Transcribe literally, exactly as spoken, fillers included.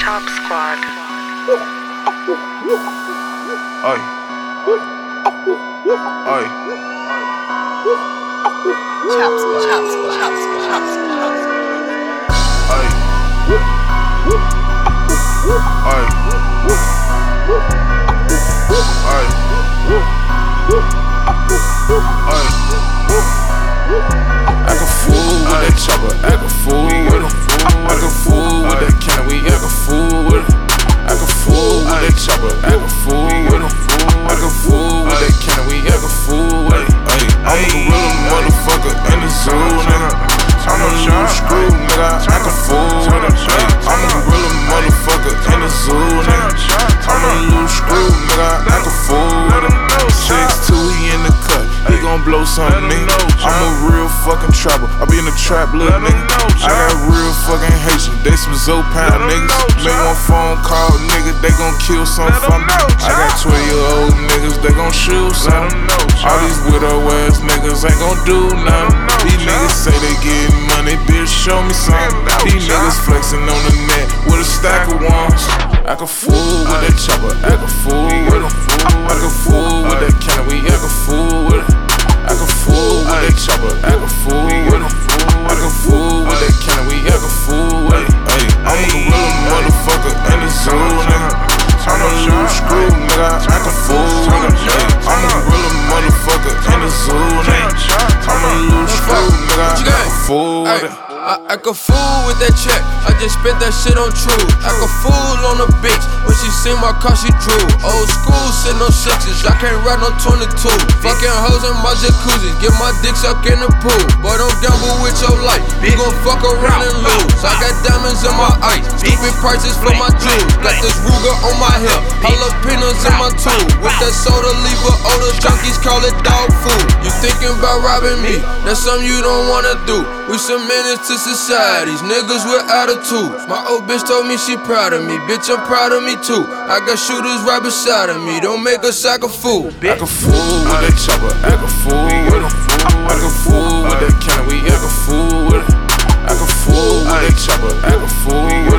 Chop Squad. Oi. Oi. Chop Squad. Chop Squad. Chop Squad. Chop Squad. Oi. Oi. Oi. Oi. I can fool with that chopper, I can fool with it. I can fool with that can, we I can fool with it. I can fool with that chopper, I can fool with it. I can fool with that can, we I can fool with it. I'm a gorilla motherfucker in the zoo, nigga. I'm a little screw, nigga, I can fool with it. I'm a gorilla motherfucker in the zoo, nigga. I'm a little screw, nigga, I can fool with it. six two, he in the cut, he gon' blow something, nigga. I'm a real fucking trapper, I be in the trap, little nigga. I got real fucking Haitian, they some Zopan niggas. Make one phone call, nigga, they gon' kill something for me. I got twelve year old niggas, they gon' shoot something. All these widow ass niggas ain't gon' do nothing. These niggas say they getting money, bitch, show me something. These niggas flexing on the net with a stack of ones. I can fool with that chopper, I can fool with it. I can fool with that canopy, I can fool with it. I can fool with that chopper, I can fool with it. I can fool with that canopy, I can fool with it. I'm a gorilla motherfucker in the zoo, nigga. I'm a little screw, nigga, I can fool with it. I'm a gorilla motherfucker in the zoo, nigga. I'm a little screw, nigga, I can fool with it. I, I can fool with that check, I just spent that shit on true. I can fool on a bitch, when she seen my car she drew. Old school, sitting on sixes, I can't ride no twenty-two. Fucking hoes in my jacuzzi, get my dick sucked in the pool. Boy, don't gamble with your life, you gon' fuck around and lose. I got diamonds in my ice, stupid prices for my jewels. Got this Ruger on my hip, jalapenos in my tool. With that soda, leave a odor, junkies call it dog food. You thinking about robbing me, that's something you don't wanna do. We some menace to society, niggas with attitudes. My old bitch told me she proud of me, bitch I'm proud of me too. I got shooters right beside of me, don't make us act a fool. I can fool with that chopper, I can fool with it. I can fool with that canopy, I can fool with it. I can fool with that chopper, I can fool with it.